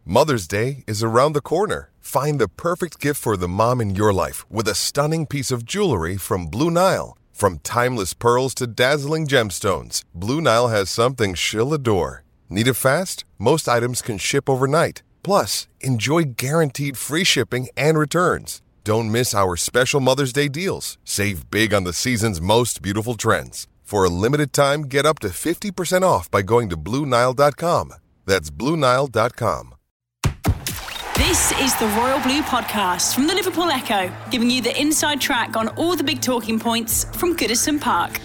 Mother's Day is around the corner. Find the perfect gift for the mom in your life with a stunning piece of jewelry from Blue Nile. From timeless pearls to dazzling gemstones, Blue Nile has something she'll adore. Need it fast? Most items can ship overnight. Plus, enjoy guaranteed free shipping and returns. Don't miss our special Mother's Day deals. Save big on the season's most beautiful trends. For a limited time, get up to 50% off by going to BlueNile.com. That's BlueNile.com. This is the Royal Blue Podcast from the Liverpool Echo, giving you the inside track on all the big talking points from Goodison Park.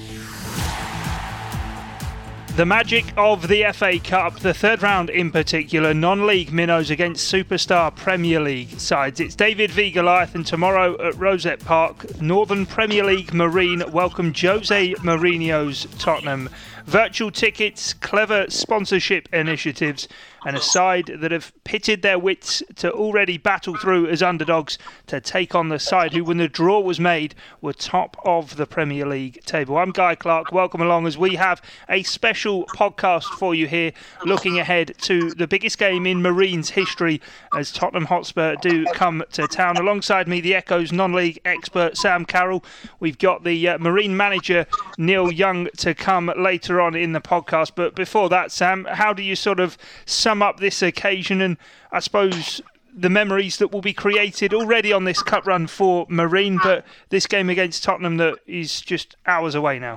The magic of the FA Cup, the third round in particular, non-league minnows against superstar Premier League sides. It's David v Goliath, and tomorrow at Rosette Park, Northern Premier League Marine welcome Jose Mourinho's Tottenham. Virtual tickets, clever sponsorship initiatives, and a side that have pitted their wits to already battle through as underdogs to take on the side who, when the draw was made, were top of the Premier League table. I'm Guy Clark. Welcome along as we have a special podcast for you here, looking ahead to the biggest game in Marine's history as Tottenham Hotspur do come to town. Alongside me, the Echo's non-league expert Sam Carroll. We've got the Marine manager Neil Young to come later on in the podcast. But before that, Sam, how do you sort of sum up this occasion and I suppose the memories that will be created already on this cup run for Marine, but this game against Tottenham that is just hours away now?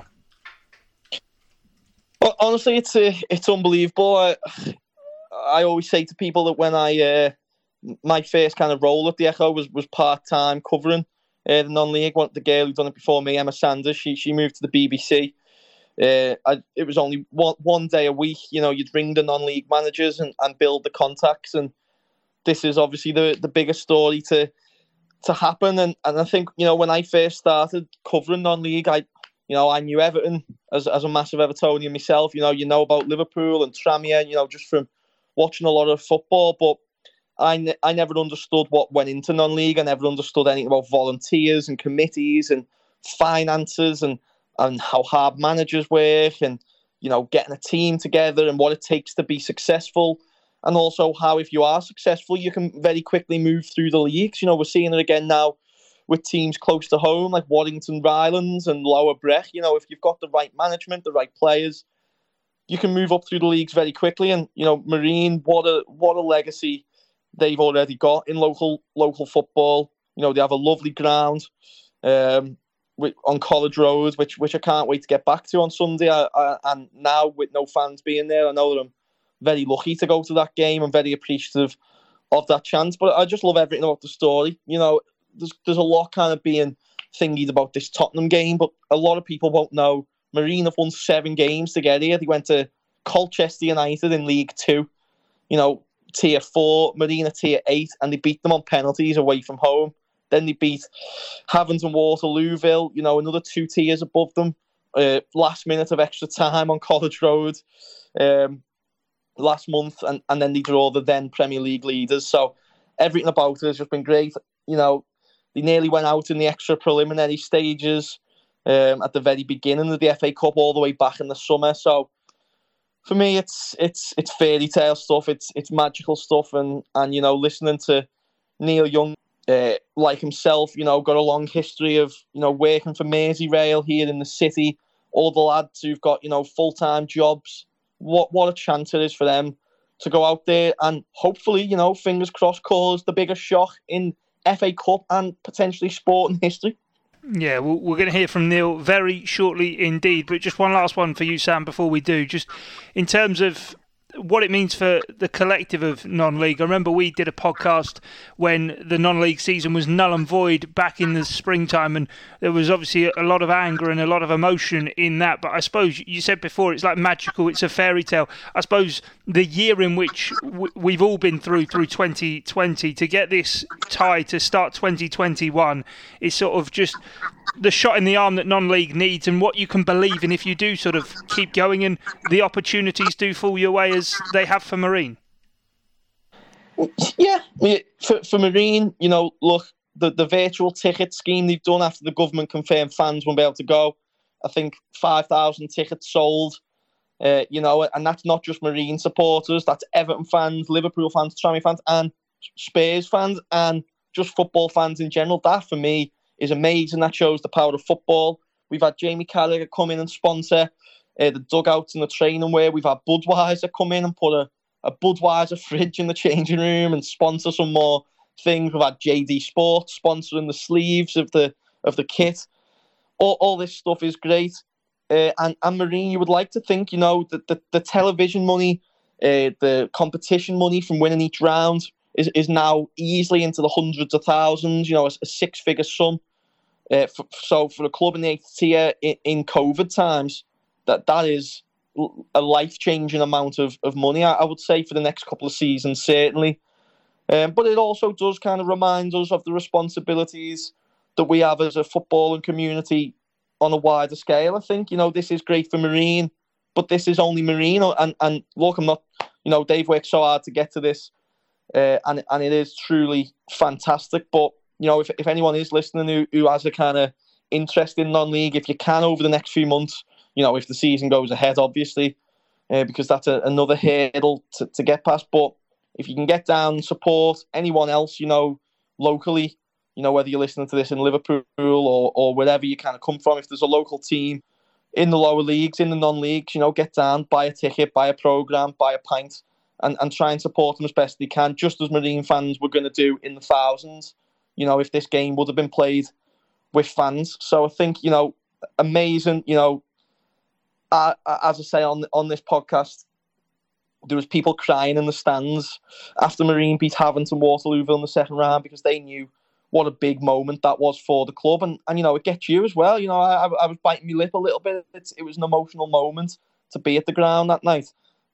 Well, honestly, it's unbelievable. I always say to people that when my first kind of role at the Echo was part-time covering the non-league. The girl who'd done it before me, Emma Sanders, she moved to the BBC. It was only one day a week. You know, you'd ring the non-league managers and build the contacts, and this is obviously the biggest story to happen. And I think, you know, when I first started covering non-league, I knew Everton as a massive Evertonian myself. You know about Liverpool and Tranmere, you know, just from watching a lot of football. But I never understood what went into non-league. I never understood anything about volunteers and committees and finances and how hard managers work and, you know, getting a team together and what it takes to be successful. And also how, if you are successful, you can very quickly move through the leagues. You know, we're seeing it again now with teams close to home, like Warrington Rylands and Lower Breck. You know, if you've got the right management, the right players, you can move up through the leagues very quickly. And, you know, Marine, what a legacy they've already got in local football. You know, they have a lovely ground on College Road, which I can't wait to get back to on Sunday. And now with no fans being there, I know that I'm very lucky to go to that game. I'm very appreciative of that chance. But I just love everything about the story. You know, there's a lot kind of being thingied about this Tottenham game, but a lot of people won't know Marine have won 7 games to get here. They went to Colchester United in League 2, you know, Tier 4, Marine Tier 8, and they beat them on penalties away from home. Then they beat Havant and Waterlooville, you know, another 2 tiers above them. Last minute of extra time on College Road last month, and then they draw the then Premier League leaders. So everything about it has just been great. You know, they nearly went out in the extra preliminary stages at the very beginning of the FA Cup, all the way back in the summer. So for me, it's fairy tale stuff. It's magical stuff, and you know, listening to Neil Young. Like himself, you know, got a long history of, you know, working for Merseyrail here in the city. All the lads who've got, you know, full-time jobs. What a chance it is for them to go out there and hopefully, you know, fingers crossed, cause the biggest shock in FA Cup and potentially sporting history. Yeah, we're going to hear from Neil very shortly indeed. But just one last one for you, Sam, before we do. Just in terms of what it means for the collective of non-league. I remember we did a podcast when the non-league season was null and void back in the springtime, and there was obviously a lot of anger and a lot of emotion in that. But I suppose you said before, it's like magical, it's a fairy tale. I suppose the year in which we've all been through 2020, to get this tie to start 2021 is sort of just the shot in the arm that non-league needs, and what you can believe in if you do sort of keep going and the opportunities do fall your way as they have for Marine. Yeah, for Marine, you know, look, the virtual ticket scheme they've done after the government confirmed fans won't be able to go. I think 5,000 tickets sold And that's not just Marine supporters, that's Everton fans, Liverpool fans, Tranmere fans, and Spurs fans, and just football fans in general. That, for me, is amazing. That shows the power of football. We've had Jamie Carragher come in and sponsor the dugouts and the training wear. We've had Budweiser come in and put a Budweiser fridge in the changing room and sponsor some more things. We've had JD Sports sponsoring the sleeves of the kit. All this stuff is great. And Marine, you would like to think, that the television money, the competition money from winning each round is now easily into the hundreds of thousands, a six-figure sum. So for a club in the 8th tier in COVID times, that is a life-changing amount of money, I would say, for the next couple of seasons, certainly. But it also does kind of remind us of the responsibilities that we have as a footballing community on a wider scale. I think, this is great for Marine, but this is only Marine. And look, I'm not, they've worked so hard to get to this, and it is truly fantastic. But, if anyone is listening who has a kind of interest in non-league, if you can, over the next few months, if the season goes ahead, obviously, because that's another hurdle to get past. But if you can get down and support anyone else, locally, whether you're listening to this in Liverpool or wherever you kind of come from, if there's a local team in the lower leagues, in the non-leagues, get down, buy a ticket, buy a programme, buy a pint, and try and support them as best they can, just as Marine fans were going to do in the thousands, if this game would have been played with fans. So I think, amazing, as I say on this podcast, there was people crying in the stands after Marine beat Havant and Waterlooville in the second round, because they knew what a big moment that was for the club. And it gets you as well. I was biting my lip a little bit. It was an emotional moment to be at the ground that night.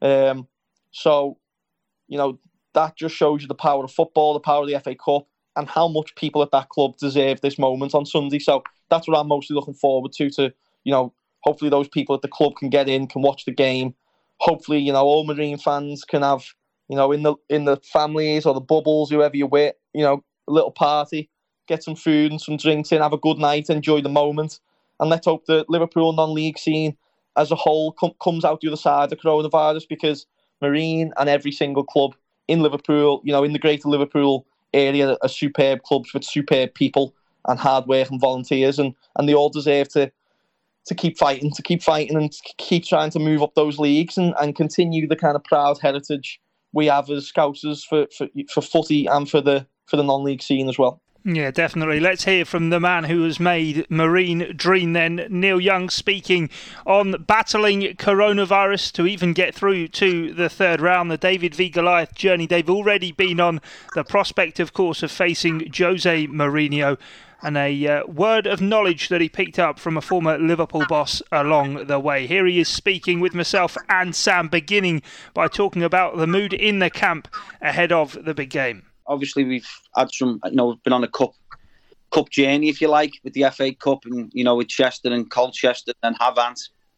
So, that just shows you the power of football, the power of the FA Cup, and how much people at that club deserve this moment on Sunday. So that's what I'm mostly looking forward to, hopefully those people at the club can get in, can watch the game. Hopefully, all Marine fans can have, in the families or the bubbles, whoever you're with, a little party, get some food and some drinks in, have a good night, enjoy the moment. And let's hope the Liverpool non-league scene as a whole comes out the other side of coronavirus, because Marine and every single club in Liverpool, in the greater Liverpool area, are superb clubs with superb people and hard-working volunteers, and they all deserve to keep fighting and keep trying to move up those leagues and continue the kind of proud heritage we have as Scousers for footy and for the non-league scene as well. Yeah, definitely. Let's hear from the man who has made Marine dream then, Neil Young, speaking on battling coronavirus to even get through to the third round, the David v Goliath journey. They've already been on the prospect, of course, of facing Jose Mourinho, and a word of knowledge that he picked up from a former Liverpool boss along the way. Here he is speaking with myself and Sam, beginning by talking about the mood in the camp ahead of the big game. Obviously, we've had some, been on a cup journey, if you like, with the FA Cup, and with Chester and Colchester and Havant.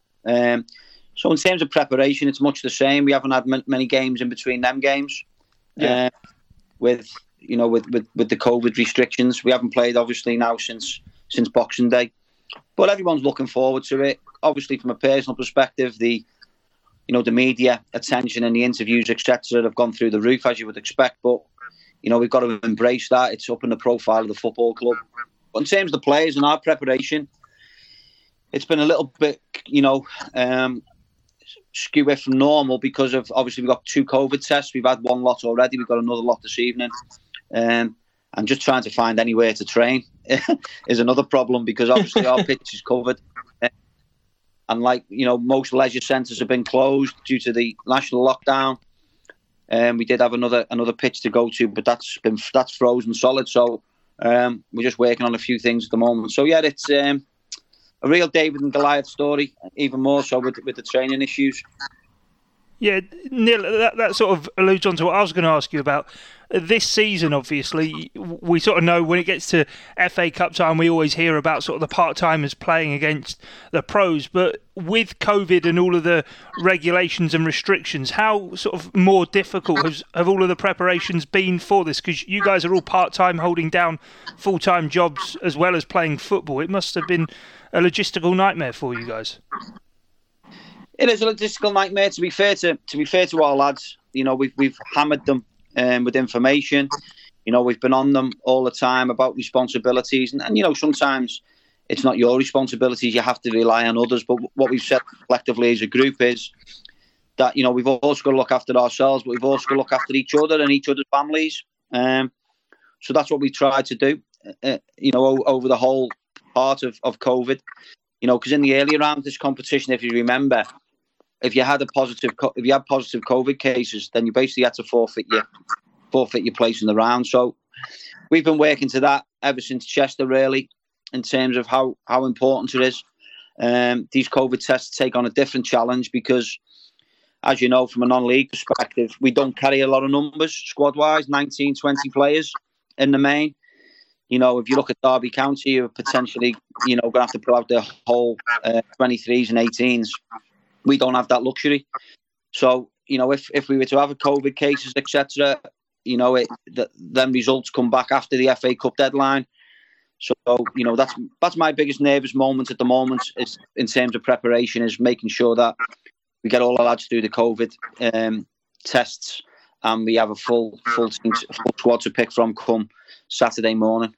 So in terms of preparation, it's much the same. We haven't had many games in between them games. Yeah. With the COVID restrictions, we haven't played obviously now since Boxing Day, but everyone's looking forward to it. Obviously, from a personal perspective, the media attention and the interviews, etc., have gone through the roof, as you would expect. But we've got to embrace that. It's up in the profile of the football club. But in terms of the players and our preparation, it's been a little bit, skewer from normal, because of, obviously, we've got 2 COVID tests. We've had 1 lot already. We've got another lot this evening. And just trying to find anywhere to train is another problem, because obviously our pitch is covered. And most leisure centres have been closed due to the national lockdown. We did have another pitch to go to, but that's frozen solid. So we're just working on a few things at the moment. So yeah, it's a real David and Goliath story, even more so with the training issues. Yeah, Neil, that sort of alludes on to what I was going to ask you about. This season, obviously, we sort of know when it gets to FA Cup time, we always hear about sort of the part-timers playing against the pros. But with COVID and all of the regulations and restrictions, how sort of more difficult have all of the preparations been for this? Because you guys are all part-time, holding down full-time jobs as well as playing football. It must have been a logistical nightmare for you guys. It is a logistical nightmare. To be fair to our lads, we've hammered them with information. We've been on them all the time about responsibilities, and sometimes it's not your responsibilities. You have to rely on others. But what we've said collectively as a group is that we've also got to look after ourselves, but we've also got to look after each other and each other's families. So that's what we tried to do. Over the whole part of COVID. Because in the earlier round of this competition, if you remember, if you had positive COVID cases, then you basically had to forfeit your place in the round. So we've been working to that ever since Chester, really, in terms of how important it is. These COVID tests take on a different challenge because, as you know, from a non-league perspective, we don't carry a lot of numbers squad-wise, 19, 20 players in the main. If you look at Derby County, you're potentially, going to have to put out the whole 23s and 18s. We don't have that luxury. So, if we were to have a COVID cases, etc., then results come back after the FA Cup deadline. So, that's my biggest nervous moment at the moment is in terms of preparation, is making sure that we get all our lads through the COVID tests and we have a full squad to pick from come Saturday morning.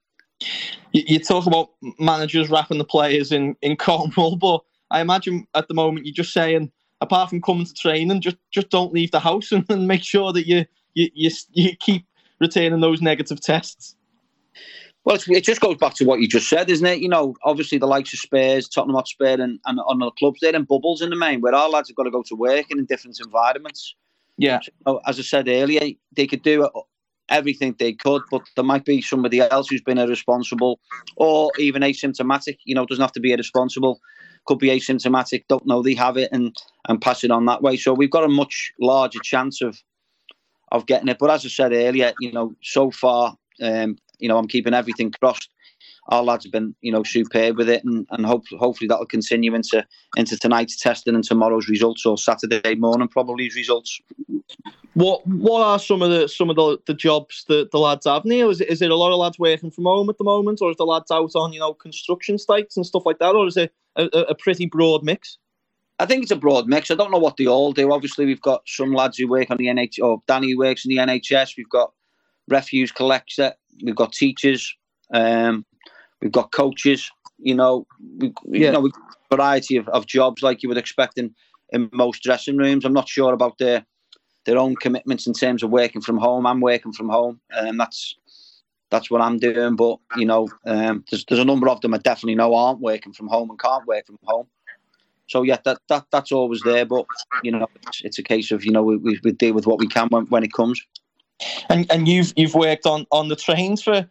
You talk about managers wrapping the players in Cornwall, but I imagine at the moment you're just saying, apart from coming to training, just don't leave the house and make sure that you keep retaining those negative tests. Well, it just goes back to what you just said, isn't it? Obviously the likes of Spurs, Tottenham Hotspur and on the clubs, they're in bubbles in the main, where our lads have got to go to work in different environments. Yeah. So, as I said earlier, they could do everything they could, but there might be somebody else who's been irresponsible or even asymptomatic. Doesn't have to be irresponsible. Could be asymptomatic, don't know they have it and pass it on that way. So we've got a much larger chance of getting it. But as I said earlier, so far, I'm keeping everything crossed. Our lads have been, superb with it, and hopefully that'll continue into tonight's testing and tomorrow's results, or Saturday morning probably results. What are some of the jobs that the lads have, Neil? Is it a lot of lads working from home at the moment, or is the lads out on construction sites and stuff like that, or is it a pretty broad mix? I think it's a broad mix. I don't know what they all do. Obviously, we've got some lads who work on the NHS, or Danny who works in the NHS. We've got refuse collector. We've got teachers. We've got coaches. We've got a variety of jobs like you would expect in most dressing rooms. I'm not sure about their own commitments in terms of working from home. I'm working from home, and that's what I'm doing. But there's a number of them I definitely know aren't working from home and can't work from home. So yeah, that's always there. But it's a case of we deal with what we can when it comes. And you've worked on the trains for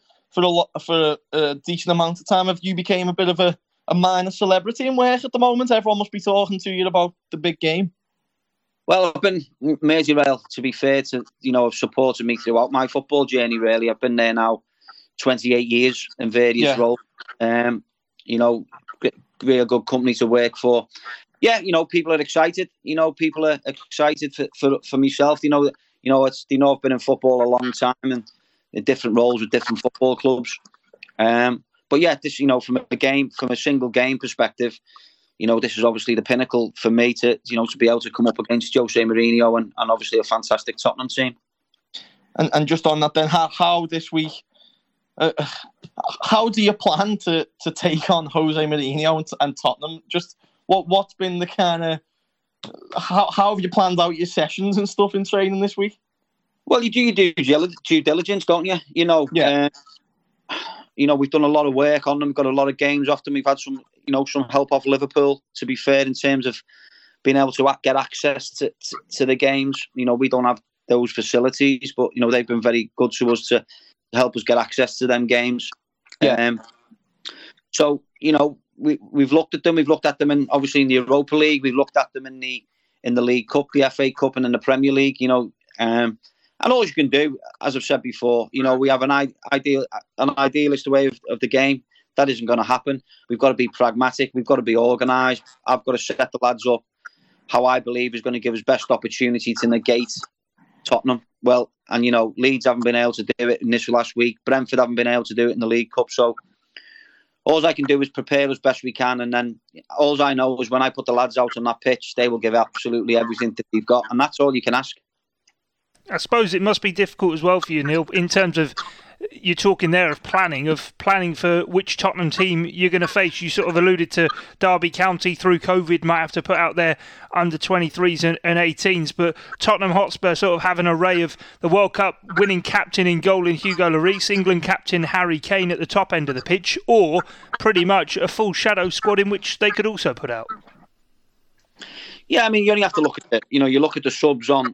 a decent amount of time. Have you became a bit of a minor celebrity in work at the moment? Everyone must be talking to you about the big game. Well, I've been Major Rail, to be fair, have supported me throughout my football journey, really. I've been there now 28 years in various roles. Real good company to work for. Yeah, people are excited. People are excited for myself. They know I've been in football a long time and in different roles with different football clubs. But yeah, this, from a single game perspective, this is obviously the pinnacle for me to be able to come up against Jose Mourinho and obviously a fantastic Tottenham team. And just on that then, how this week, how do you plan to take on Jose Mourinho and Tottenham? Just what's been the kind of, how have you planned out your sessions and stuff in training this week? Well, you do your due diligence, don't you? We've done a lot of work on them, got a lot of games off them. We've had some help off Liverpool, to be fair, in terms of being able to get access to the games. We don't have those facilities, but, they've been very good to us to help us get access to them games. Yeah. So, we've looked at them. We've looked at them obviously in the Europa League. We've looked at them in the League Cup, the FA Cup, and in the Premier League. And all you can do, as I've said before, we have an idealist way of the game. That isn't going to happen. We've got to be pragmatic. We've got to be organised. I've got to set the lads up how I believe is going to give us best opportunity to negate Tottenham. Well, and Leeds haven't been able to do it in this last week. Brentford haven't been able to do it in the League Cup. So all I can do is prepare as best we can, and then all I know is when I put the lads out on that pitch, they will give absolutely everything that they've got, and that's all you can ask. I suppose it must be difficult as well for you, Neil, in terms of, you're talking there of planning for which Tottenham team you're going to face. You sort of alluded to Derby County through COVID might have to put out their under 23s and 18s, but Tottenham Hotspur sort of have an array of the World Cup winning captain in goal in Hugo Lloris, England captain Harry Kane at the top end of the pitch, or pretty much a full shadow squad in which they could also put out. Yeah, I mean, you only have to look at it. You know, you look at the subs on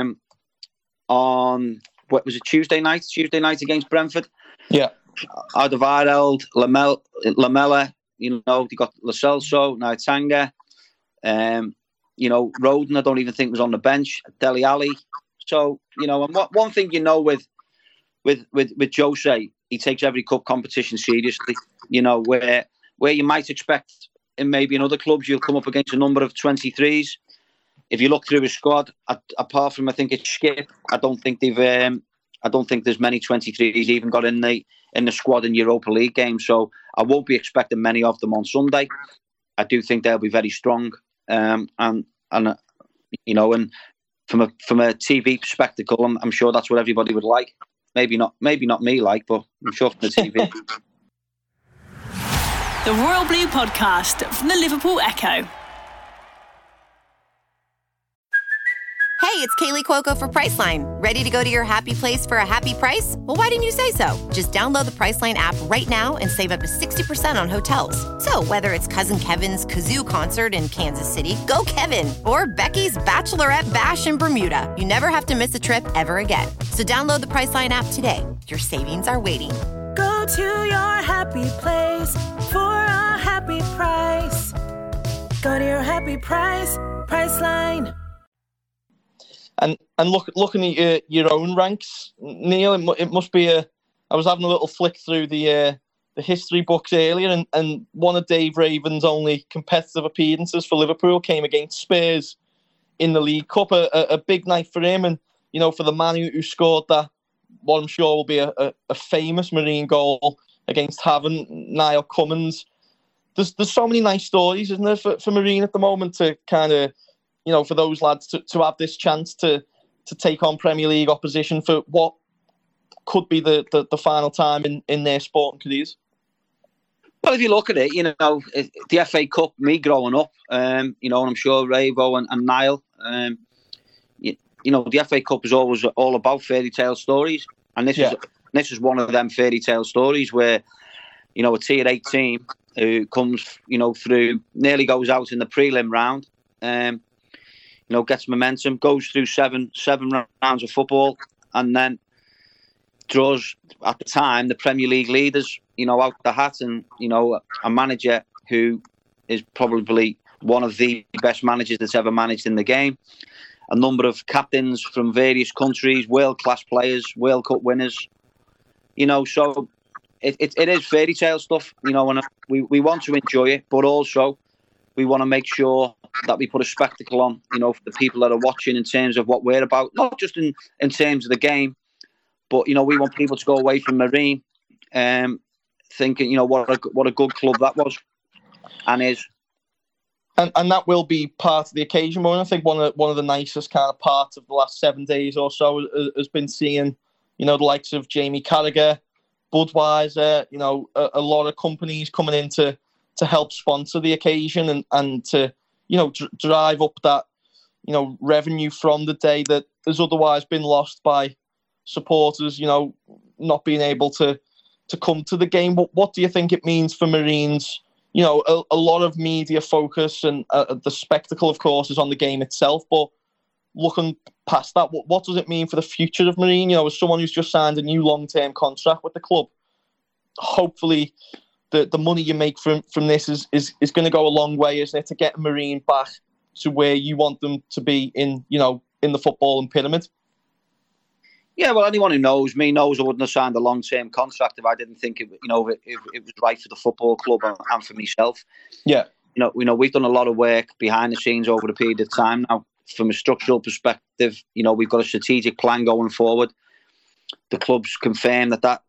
what was it, Tuesday night against Brentford. Yeah. Alderweireld, Lamela, you know, they got Lo Celso, Naitanga, you know, Roden, I don't even think was on the bench, Dele Alli. So, you know, and one thing you know with Jose, he takes every cup competition seriously. You know, where you might expect maybe in other clubs you'll come up against a number of 23s. If you look through his squad, apart from I think it's Skip, I don't think there's many 23s even got in the squad in Europa League games. So I won't be expecting many of them on Sunday. I do think they'll be very strong, and you know, and from a TV spectacle, I'm sure that's what everybody would like. Maybe not me like, but I'm sure from the TV. The Royal Blue Podcast from the Liverpool Echo. Hey, it's Kaylee Cuoco for Priceline. Ready to go to your happy place for a happy price? Well, why didn't you say so? Just download the Priceline app right now and save up to 60% on hotels. So whether it's Cousin Kevin's Kazoo Concert in Kansas City, go Kevin, or Becky's Bachelorette Bash in Bermuda, you never have to miss a trip ever again. So download the Priceline app today. Your savings are waiting. Go to your happy place for a happy price. Go to your happy price, Priceline. And looking at your own ranks, Neil, it must be I was having a little flick through the history books earlier, and one of Dave Raven's only competitive appearances for Liverpool came against Spurs in the League Cup. A big night for him, and you know, for the man who scored that, what I'm sure will be a famous Marine goal against Havant, Niall Cummins. There's so many nice stories, isn't there, for Marine at the moment, to kind of, you know, for those lads to have this chance to take on Premier League opposition for what could be the final time in their sporting careers. Well, if you look at it, you know, the FA Cup, me growing up, you know, and I'm sure Ravo and Niall, you know, the FA Cup is always all about fairy tale stories. And this is one of them fairy tale stories where, you know, a tier 8 team who comes, you know, through, nearly goes out in the prelim round, you know, gets momentum, goes through seven rounds of football, and then draws, at the time, the Premier League leaders, you know, out the hat, and, you know, a manager who is probably one of the best managers that's ever managed in the game. A number of captains from various countries, world-class players, World Cup winners. You know, so it is fairy tale stuff, you know, and we want to enjoy it, but also we want to make sure that we put a spectacle on, you know, for the people that are watching in terms of what we're about, not just in terms of the game, but, you know, we want people to go away from Marine thinking, you know, what a good club that was and is. And that will be part of the occasion. But I think one of the nicest kind of parts of the last 7 days or so has been seeing, you know, the likes of Jamie Carragher, Budweiser, you know, a lot of companies coming in to help sponsor the occasion and to, you know, drive up that, you know, revenue from the day that has otherwise been lost by supporters, you know, not being able to come to the game. What do you think it means for Marines? You know, a lot of media focus and the spectacle, of course, is on the game itself. But looking past that, what does it mean for the future of Marine? You know, as someone who's just signed a new long-term contract with the club, hopefully the money you make from this is going to go a long way, isn't it, to get Marine back to where you want them to be in, you know, in the football and pyramid? Yeah, well, anyone who knows me knows I wouldn't have signed a long-term contract if I didn't think it was right for the football club and for myself. Yeah, you know, we've done a lot of work behind the scenes over a period of time now. From a structural perspective, you know, we've got a strategic plan going forward. The club's confirmed that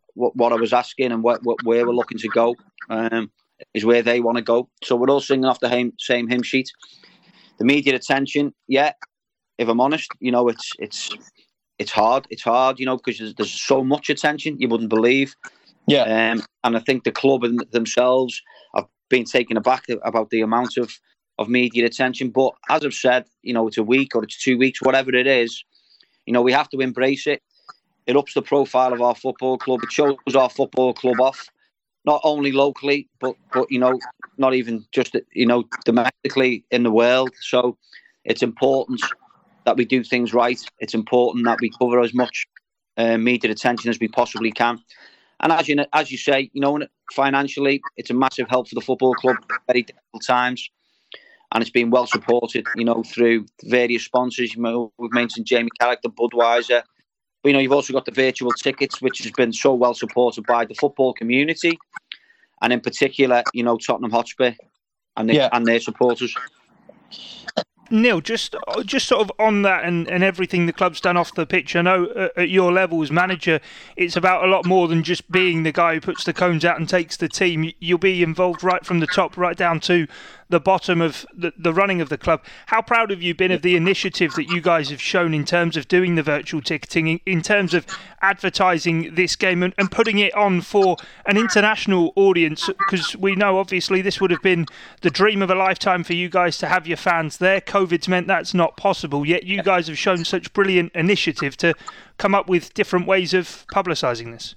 what I was asking and where we're looking to go is where they want to go. So we're all singing off the same hymn sheet. The media attention, yeah. If I'm honest, it's hard. It's hard, because there's so much attention you wouldn't believe. Yeah. And I think the club themselves have been taken aback about the amount of media attention. But as I've said, it's a week or it's 2 weeks, whatever it is, we have to embrace it. It ups the profile of our football club. It shows our football club off, not only locally, but not even just, domestically in the world. So it's important that we do things right. It's important that we cover as much media attention as we possibly can. And as you say, financially, it's a massive help for the football club at very difficult times. And it's been well supported, through various sponsors. We've mentioned Jamie Carragher, Budweiser. But, you've also got the virtual tickets, which has been so well supported by the football community. And in particular, Tottenham Hotspur and their supporters. Neil, just sort of on that and everything the club's done off the pitch, I know at your level as manager, it's about a lot more than just being the guy who puts the cones out and takes the team. You'll be involved right from the top, right down to the bottom of the running of the club. How proud have you been of the initiative that you guys have shown in terms of doing the virtual ticketing, in terms of advertising this game and putting it on for an international audience? Because we know, obviously, this would have been the dream of a lifetime for you guys to have your fans there. COVID's meant that's not possible, yet you guys have shown such brilliant initiative to come up with different ways of publicising this.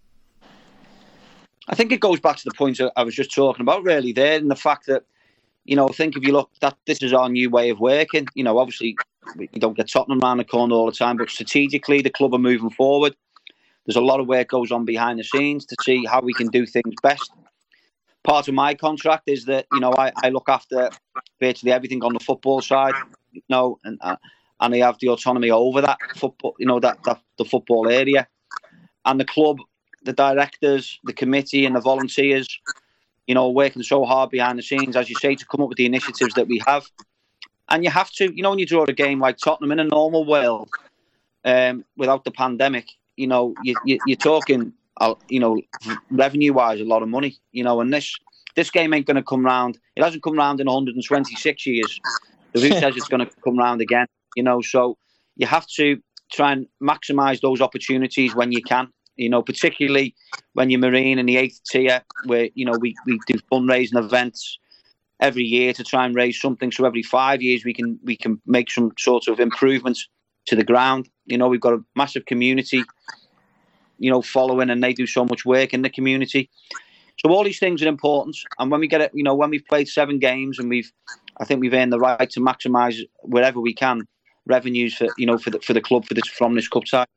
I think it goes back to the point I was just talking about, really, there, and the fact that, I think if you look, that this is our new way of working. Obviously, we don't get Tottenham around the corner all the time, but strategically, the club are moving forward. There's a lot of work goes on behind the scenes to see how we can do things best. Part of my contract is that, I look after virtually everything on the football side, and I have the autonomy over that football, the football area. And the club, the directors, the committee and the volunteers, working so hard behind the scenes, as you say, to come up with the initiatives that we have. And you have to, when you draw a game like Tottenham in a normal world, without the pandemic, you're talking, revenue-wise, a lot of money, and this game ain't going to come round. It hasn't come round in 126 years. The Who says it's going to come round again, so you have to try and maximise those opportunities when you can. Particularly when you're Marine in the 8th tier, where, we do fundraising events every year to try and raise something. So every 5 years we can make some sort of improvements to the ground. We've got a massive community, following, and they do so much work in the community. So all these things are important. And when we get it, when we've played 7 games and I think we've earned the right to maximise wherever we can revenues for the club from this cup side.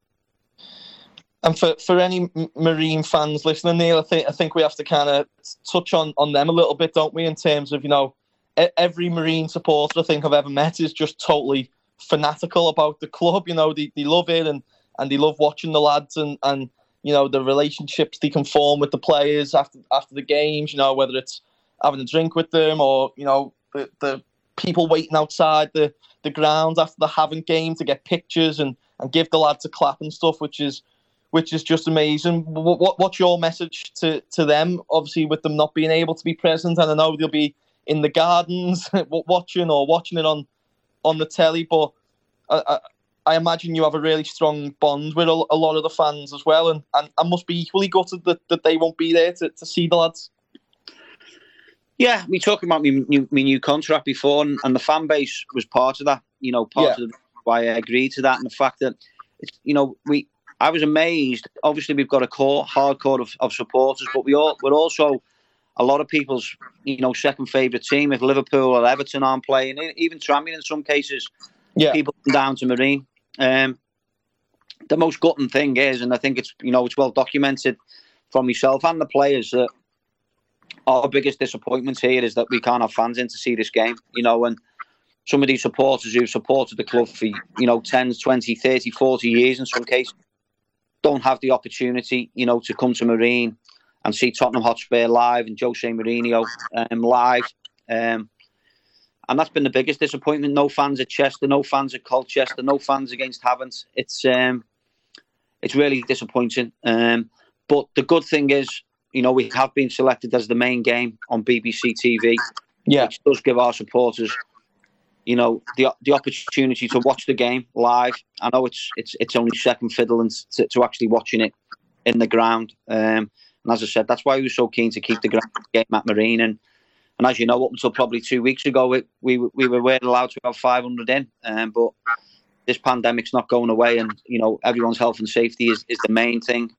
And for any Marine fans listening, Neil, I think we have to kind of touch on them a little bit, don't we? In terms of, every Marine supporter I think I've ever met is just totally fanatical about the club. They love it and they love watching the lads and the relationships they can form with the players after the games. Whether it's having a drink with them or the people waiting outside the ground after the Havant game to get pictures and give the lads a clap and stuff, which is just amazing. What's your message to them, obviously, with them not being able to be present? And I know they'll be in the gardens watching it on the telly, but I imagine you have a really strong bond with a lot of the fans as well, and I must be equally gutted that they won't be there to see the lads. Yeah, we talked about my new contract before, and the fan base was part of that, of why I agreed to that, and the fact that, I was amazed. Obviously, we've got a hard core of supporters, but we're also a lot of people's, second favourite team. If Liverpool or Everton aren't playing, even Tranmere in some cases, people come down to Marine. The most gutting thing is, and I think it's well documented from myself and the players, that our biggest disappointment here is that we can't have fans in to see this game. And some of these supporters who've supported the club for 10, 20, 30, 40 years in some cases, don't have the opportunity, to come to Marine and see Tottenham Hotspur live and Jose Mourinho live. And that's been the biggest disappointment. No fans at Chester, no fans at Colchester, no fans against Havant. It's it's really disappointing. But the good thing is, we have been selected as the main game on BBC TV, which does give our supporters, the opportunity to watch the game live. I know it's only second fiddle to actually watching it in the ground. And as I said, that's why we were so keen to keep the game at Marine. And as you know, up until probably 2 weeks ago, we weren't allowed to have 500 in. But this pandemic's not going away, and everyone's health and safety is the main thing.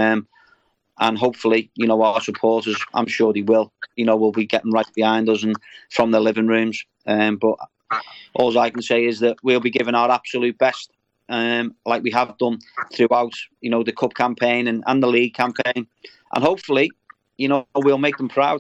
And hopefully, our supporters, I'm sure they will be getting right behind us and from their living rooms. But all I can say is that we'll be giving our absolute best, like we have done throughout, the cup campaign and the league campaign. And hopefully, we'll make them proud.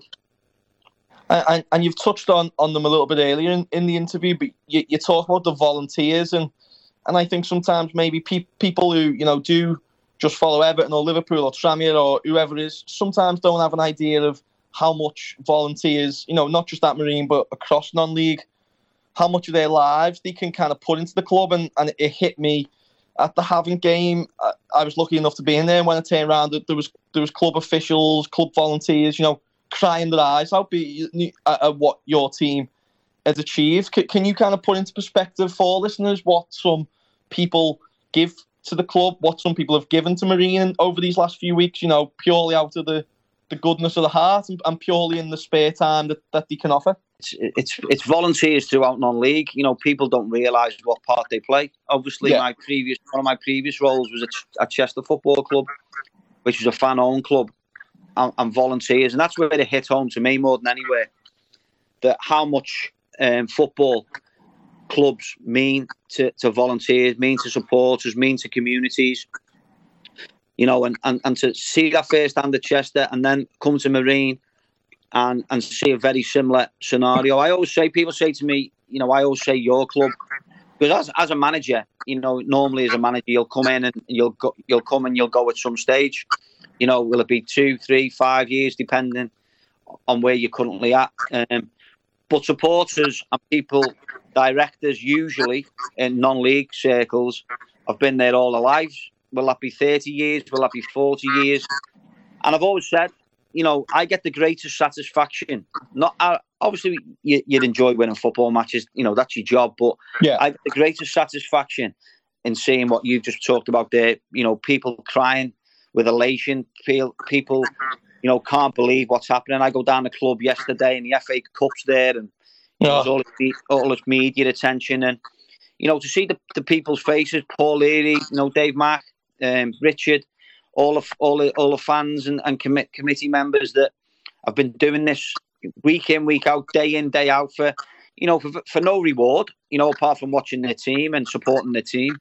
And you've touched on them a little bit earlier in the interview, but you talk about the volunteers, and I think sometimes maybe people who do just follow Everton or Liverpool or Tranmere or whoever it is, sometimes don't have an idea of how much volunteers, not just at Marine but across non-league, how much of their lives they can kind of put into the club. And it hit me at the Havant game. I was lucky enough to be in there, and when I turned around, there was club officials, club volunteers, crying their eyes out at what your team has achieved. Can you kind of put into perspective for listeners what some people give to the club, what some people have given to Marine over these last few weeks, purely out of the goodness of the heart and purely in the spare time that they can offer? It's volunteers throughout non-league. People don't realise what part they play. Obviously, one of my previous roles was at Chester Football Club, which was a fan-owned club, and volunteers, and that's where it hit home to me more than anywhere, that how much football clubs mean to volunteers, mean to supporters, mean to communities, and to see that firsthand at Chester and then come to Marine and see a very similar scenario. I always say, people say to me, I always say your club, because as a manager, normally as a manager, you'll come in and you'll go at some stage. Will it be 2, 3, 5 years, depending on where you're currently at. But supporters and people, directors, usually in non-league circles, have been there all their lives. Will that be 30 years? Will that be 40 years? And I've always said, I get the greatest satisfaction. Obviously, you'd enjoy winning football matches. That's your job. But I get the greatest satisfaction in seeing what you've just talked about there. People crying with elation. People, can't believe what's happening. I go down the club yesterday and the FA Cup's there, and there's all this media attention, and to see the people's faces, Paul Leary, Dave Mack, Richard, all the fans and committee members that have been doing this week in, week out, day in, day out for no reward, apart from watching their team and supporting their team.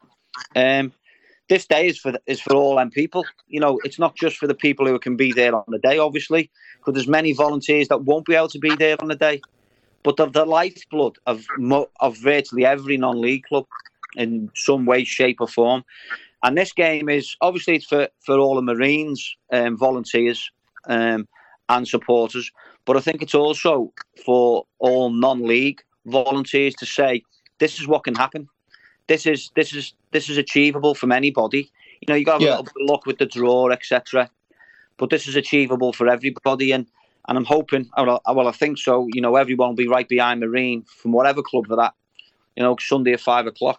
This day is for all them people. It's not just for the people who can be there on the day, obviously, because there's many volunteers that won't be able to be there on the day. But the lifeblood of virtually every non-league club in some way, shape or form. And this game is, obviously, it's for all the Marines, volunteers and supporters. But I think it's also for all non-league volunteers to say, this is what can happen. This is achievable from anybody. You got to have a little bit of luck with the draw, etc. But this is achievable for everybody, and I'm hoping. Well, I think so. Everyone will be right behind Marine from whatever club they're at. Sunday at 5:00.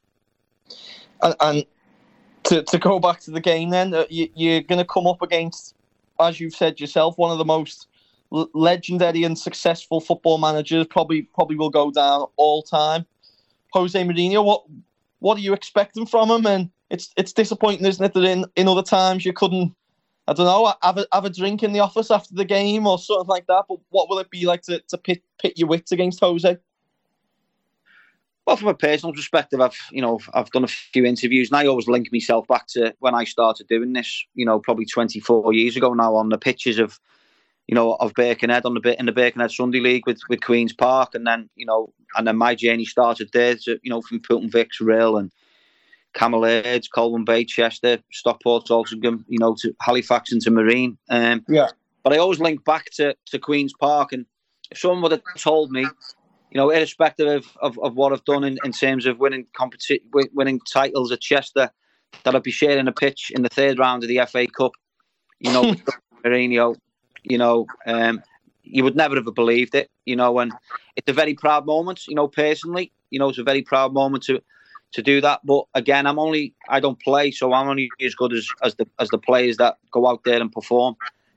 And to go back to the game, then you're going to come up against, as you've said yourself, one of the most legendary and successful football managers. Probably will go down all time. Jose Mourinho, what are you expecting from him? And it's disappointing, isn't it, that in other times you couldn't, I don't know, have a drink in the office after the game or something like that. But what will it be like to pit your wits against Jose? Well, from a personal perspective, I've done a few interviews, and I always link myself back to when I started doing this. Probably 24 years ago now, on the pitches of Birkenhead in the Birkenhead Sunday League with Queen's Park, and then my journey started there. From Poulton Vicks, Rill, and Camel Aids, Colwyn Bay, Chester, Stockport, Altrincham, to Halifax and to Marine. But I always link back to Queen's Park, and if someone would have told me, irrespective of what I've done in terms of winning titles at Chester, that I'd be sharing a pitch in the third round of the FA Cup, you know, with Mourinho, you know, you would never have believed it, you know, and it's a very proud moment, you know, personally, you know, it's a very proud moment to do that. But again, I don't play, so I'm only as good as the players that go out there and perform.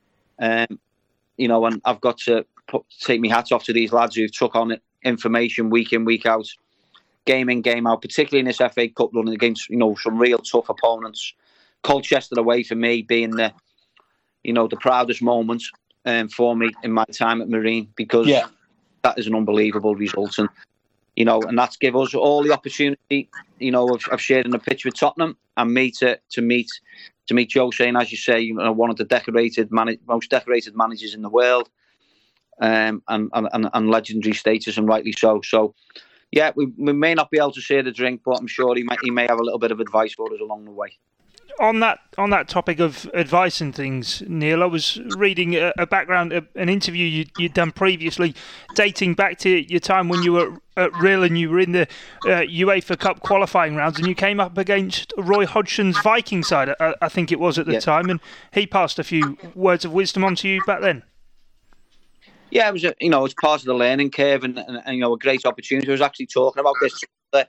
You know, and I've got to take my hats off to these lads who've took on information week in, week out, game in, game out, particularly in this FA Cup running against, you know, some real tough opponents. Colchester away for me being the proudest moment for me in my time at Marine, because that is an unbelievable result. And, you know, and that's give us all the opportunity, you know, of sharing the pitch with Tottenham, and me to meet Jose, and as you say, you know, one of the most decorated managers in the world, and legendary status, and rightly so. So, yeah, we may not be able to share the drink, but I'm sure he may have a little bit of advice for us along the way. On that topic of advice and things, Neil, I was reading a background, an interview you'd done previously, dating back to your time when you were at Real and you were in the UEFA Cup qualifying rounds, and you came up against Roy Hodgson's Viking side, I think it was at the time, and he passed a few words of wisdom on to you back then. Yeah, it was it's part of the learning curve, and you know, a great opportunity. I was actually talking about this.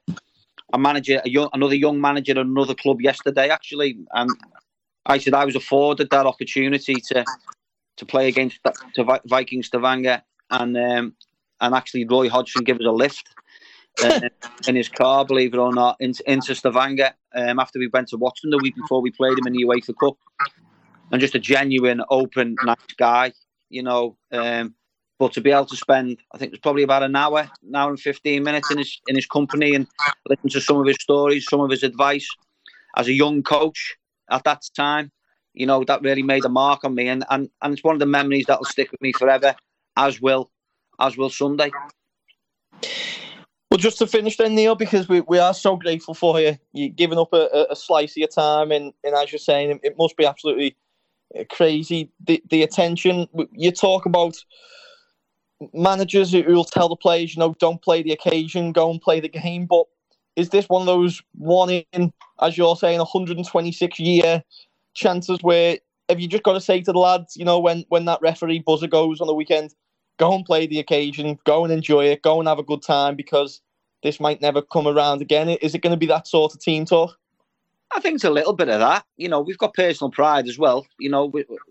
Another young manager at another club yesterday, actually, and I said I was afforded that opportunity to play against Viking Stavanger, and actually Roy Hodgson gave us a lift in his car, believe it or not, into Stavanger after we went to watch them the week before we played him in the UEFA Cup, and just a genuine, open, nice guy, you know. But to be able to spend, I think it was probably about an hour and 15 minutes in his company, and listen to some of his stories, some of his advice as a young coach at that time, you know, that really made a mark on me, and it's one of the memories that will stick with me forever, as will Sunday. Well, just to finish then, Neil, because we are so grateful for you. You're giving up a slice of your time, and as you're saying, it must be absolutely crazy, the attention. You talk about managers who will tell the players, you know, don't play the occasion, go and play the game. But is this one of those one in, as you're saying, 126-year chances where have you just got to say to the lads, you know, when that referee buzzer goes on the weekend, go and play the occasion, go and enjoy it, go and have a good time, because this might never come around again? Is it going to be that sort of team talk? I think it's a little bit of that. You know, we've got personal pride as well. You know,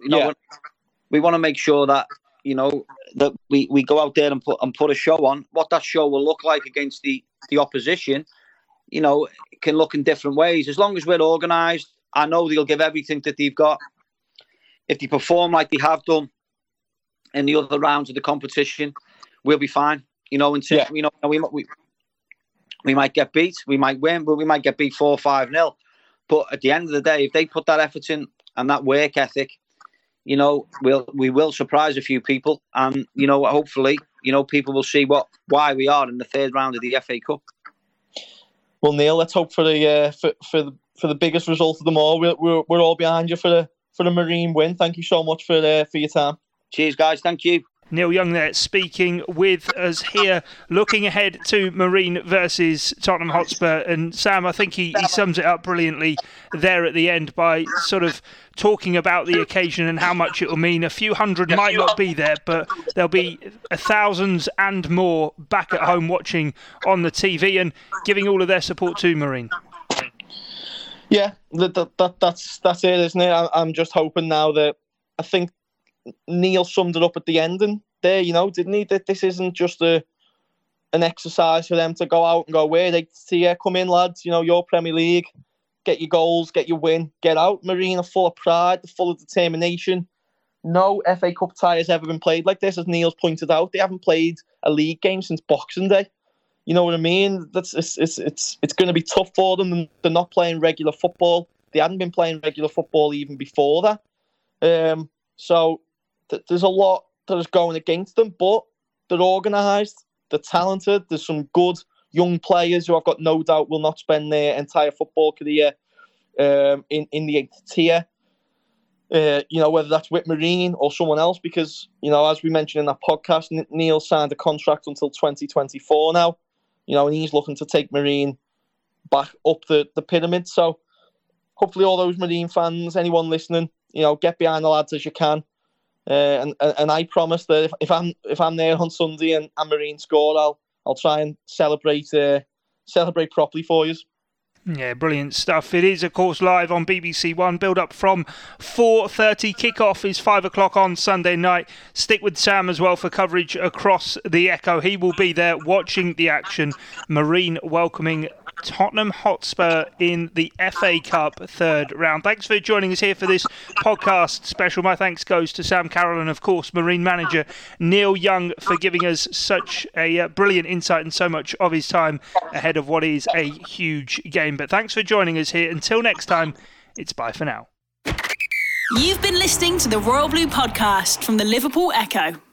we want to make sure that, you know, that we go out there and put a show on. What that show will look like against the opposition, you know, can look in different ways. As long as we're organised, I know they'll give everything that they've got. If they perform like they have done in the other rounds of the competition, we'll be fine. You know, you know, we might get beat, we might win, but we might get beat 4-5-0. But at the end of the day, if they put that effort in and that work ethic, you know, we will surprise a few people, and you know, hopefully, you know, people will see why we are in the third round of the FA Cup. Well, Neil, let's hope for the biggest result of them all. We're all behind you for the Marine win. Thank you so much for your time. Cheers, guys. Thank you. Neil Young there speaking with us here, looking ahead to Marine versus Tottenham Hotspur. And Sam, I think he sums it up brilliantly there at the end by sort of talking about the occasion and how much it will mean. A few hundred might not be there, but there'll be thousands and more back at home watching on the TV and giving all of their support to Marine. Yeah, that's it, isn't it? I'm just hoping now that, I think Neil summed it up at the ending there, you know, didn't he? That this isn't just an exercise for them to go out and go away. They say, come in, lads, you know, your Premier League, get your goals, get your win, get out. Marine are full of pride, they're full of determination. No FA Cup tie has ever been played like this, as Neil's pointed out. They haven't played a league game since Boxing Day. You know what I mean? It's going to be tough for them. They're not playing regular football. They hadn't been playing regular football even before that. So there's a lot that is going against them, but they're organised, they're talented. There's some good young players who I've got no doubt will not spend their entire football career in the 8th tier. You know, whether that's with Marine or someone else, because, you know, as we mentioned in that podcast, Neil signed a contract until 2024 now, you know, and he's looking to take Marine back up the pyramid. So hopefully all those Marine fans, anyone listening, get behind the lads as you can. And I promise that if I'm there on Sunday and Marine score, I'll try and celebrate properly for you. Yeah, brilliant stuff. It is, of course, live on BBC One. Build up from 4:30. Kick-off is 5 o'clock on Sunday night. Stick with Sam as well for coverage across the Echo. He will be there watching the action. Marine welcoming Tottenham Hotspur in the FA Cup third round. Thanks for joining us here for this podcast special. My thanks goes to Sam Carroll and, of course, Marine manager Neil Young for giving us such a brilliant insight and so much of his time ahead of what is a huge game. But thanks for joining us here. Until next time, it's bye for now. You've been listening to the Royal Blue Podcast from the Liverpool Echo.